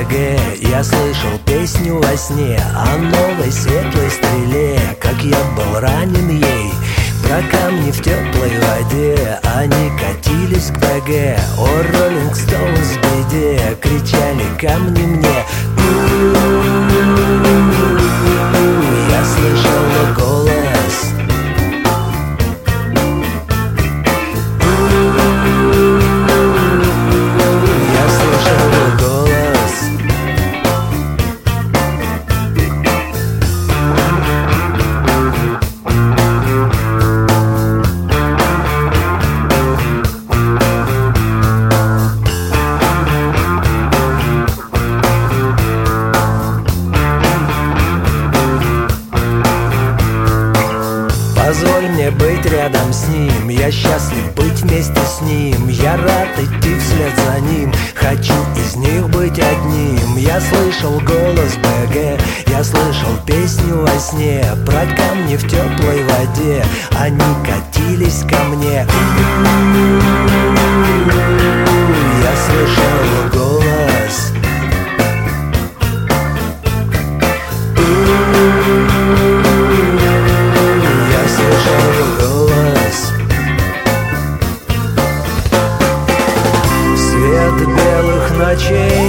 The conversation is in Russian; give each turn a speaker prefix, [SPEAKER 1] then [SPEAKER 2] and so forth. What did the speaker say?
[SPEAKER 1] БГ. Я слышал песню во сне о новой светлой стреле, как я был ранен ей. Про камни в теплой воде они катились к БГ. О, Роллинг Стоунс в беде, кричали камни мне. Я слышал голос. Я слышал голос. Позволь мне быть рядом с ним, я счастлив быть вместе с ним. Я рад идти вслед за ним, хочу из них быть одним. Я слышал голос БГ, я слышал песню во сне про камни в теплой воде, они катились ко мне. Я слышал голос. Я слышал голос. Свет белых ночей